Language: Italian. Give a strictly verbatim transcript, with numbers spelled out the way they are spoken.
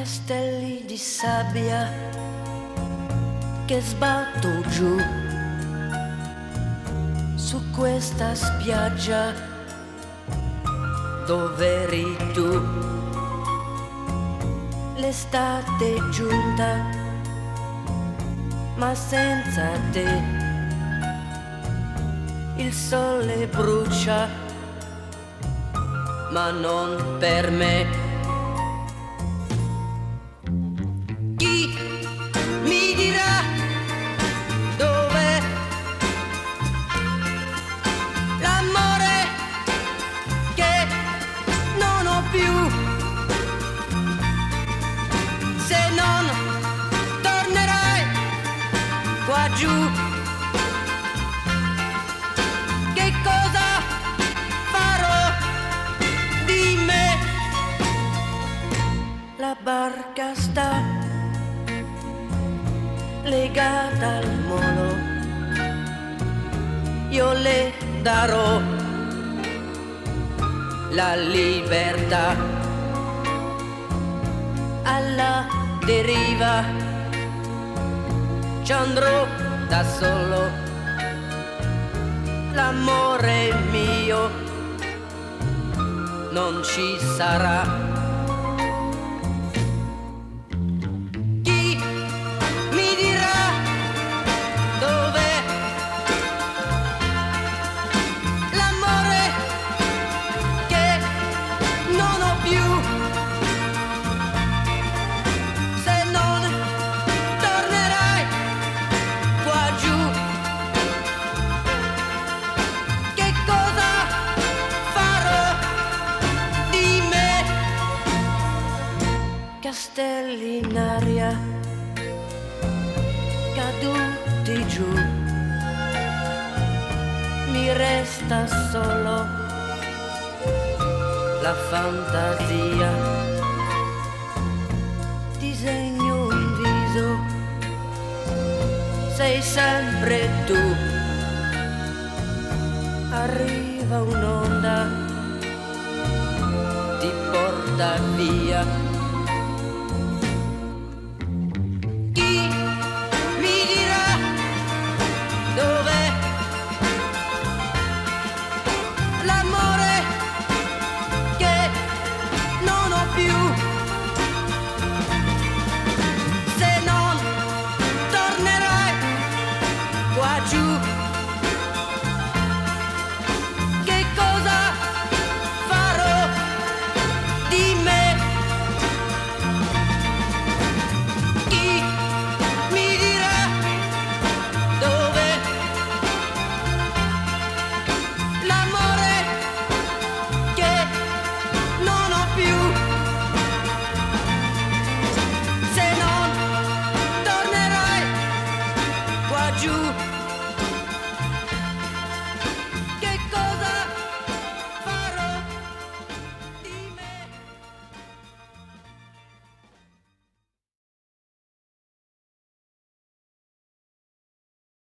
castelli di sabbia che sbatto giù su questa spiaggia dove eri tu. L'estate è giunta, ma senza te il sole brucia, ma non per me. Giù, che cosa farò di me? La barca sta legata al molo, io le darò la libertà. Alla deriva ci andrò da solo, l'amore mio non ci sarà. Chi mi dirà dov'è l'amore che non ho più? Se non tornerai qua giù, che cosa farò di me? Castelli in aria caduti giù, mi resta solo la fantasia. Disegno un viso, sei sempre tu. Arriva un'onda, ti porta via.